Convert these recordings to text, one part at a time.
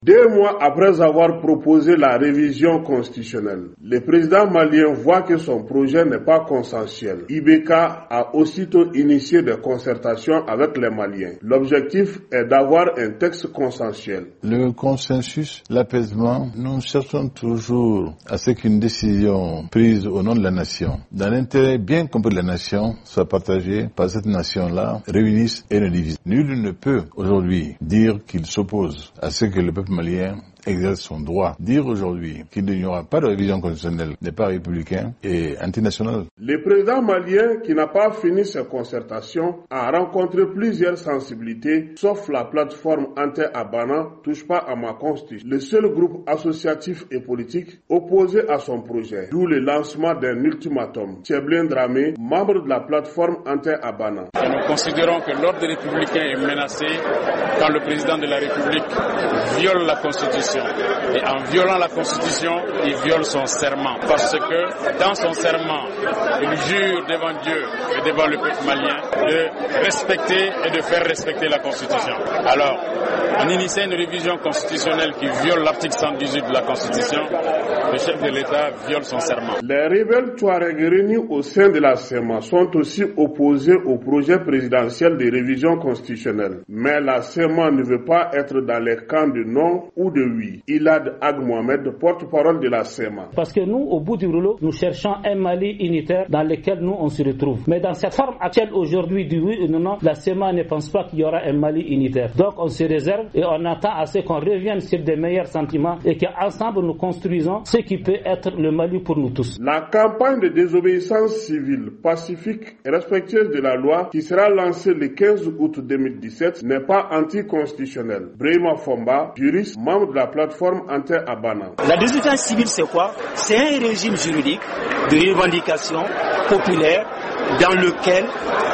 2 mois après avoir proposé la révision constitutionnelle, le président malien voit que son projet n'est pas consensuel. IBK a aussitôt initié des concertations avec les Maliens. L'objectif est d'avoir un texte consensuel. Le consensus, l'apaisement, nous cherchons toujours à ce qu'une décision prise au nom de la nation, dans l'intérêt bien compris de la nation, soit partagée par cette nation-là, réunisse et ne divise. Nul ne peut aujourd'hui dire qu'il s'oppose à ce que le peuple malien exerce son droit. Dire aujourd'hui qu'il n'y aura pas de révision constitutionnelle n'est pas républicain et antinational. Le président malien, qui n'a pas fini ses concertations, a rencontré plusieurs sensibilités, sauf la plateforme anti-Abana, touche pas à ma constitution, le seul groupe associatif et politique opposé à son projet, d'où le lancement d'un ultimatum. Tcheblin Dramé, membre de la plateforme anti-Abana. Nous considérons que l'ordre républicain est menacé quand le président de la République viole la Constitution. Et en violant la Constitution, il viole son serment. Parce que dans son serment, il jure devant Dieu et devant le peuple malien de respecter et de faire respecter la Constitution. Alors, en initiant une révision constitutionnelle qui viole l'article 118 de la Constitution, le chef de l'État viole son serment. Les rebelles Touareg réunis au sein de la SEMA sont aussi opposés au projet présidentiel de révision constitutionnelle. Mais la SEMA ne veut pas être dans les camps de non ou de oui. Ilad Ag Mohamed, porte-parole de la SEMA. Parce que nous, au bout du rouleau, nous cherchons un Mali unitaire dans lequel nous on se retrouve. Mais dans cette forme actuelle aujourd'hui du oui ou non, la SEMA ne pense pas qu'il y aura un Mali unitaire. Donc on se réserve et on attend à ce qu'on revienne sur des meilleurs sentiments et qu'ensemble nous construisons ce qui peut être le Mali pour nous tous. La campagne de désobéissance civile, pacifique et respectueuse de la loi qui sera lancée le 15 août 2017 n'est pas anticonstitutionnelle. Brahima Fomba, juriste, membre de la plateforme anti-Abana. La désobéissance civile, c'est quoi? C'est un régime juridique de revendication populaire dans lequel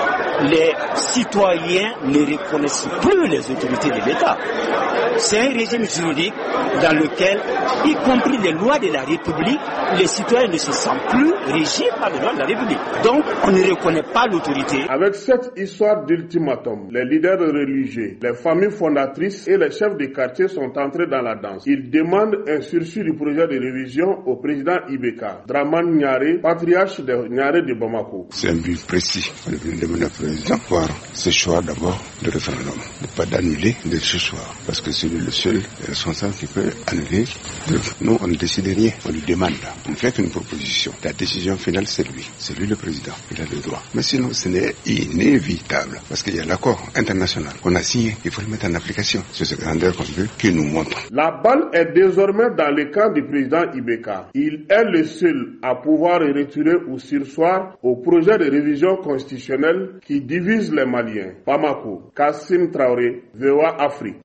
les citoyens ne reconnaissent plus les autorités de l'État. C'est un régime juridique dans lequel, y compris les lois de la République, les citoyens ne se sentent plus régis par les lois de la République. Donc, on ne reconnaît pas l'autorité. Avec cette histoire d'ultimatum, les leaders religieux, les familles fondatrices et les chefs de quartier sont entrés dans la danse. Ils demandent un sursis du projet de révision au président IBK, Dramane Niaré, patriarche de Niaré de Bamako. C'est un but précis. On est demander au président voir ce choix d'abord de référendum, de pas d'annuler de ce choix, parce que c'est le seul responsable qui peut annuler. Nous, on ne décide rien, on lui demande. On fait qu'une proposition. La décision finale, c'est lui le président. Il a le droit. Mais sinon, ce n'est inévitable, parce qu'il y a l'accord international qu'on a signé. Il faut le mettre en application. C'est ce grandeur qu'on veut qu'il nous montre. La balle est désormais dans le camp du président IBK. Il est le seul à pouvoir retirer ou surseoir au projet de révision constitutionnelle qui divise les Maliens. Bamako, Kassim Traoré, VOA Afrique.